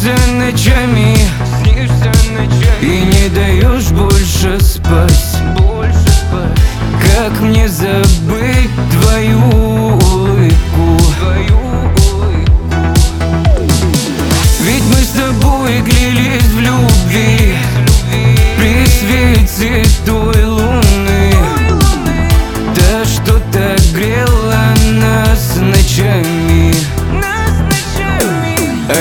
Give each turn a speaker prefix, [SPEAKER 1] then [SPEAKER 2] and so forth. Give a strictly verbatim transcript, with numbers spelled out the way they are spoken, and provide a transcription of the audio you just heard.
[SPEAKER 1] снишься ночами, снишься ночами, и не даешь больше спать, больше спать. Как мне забыть твою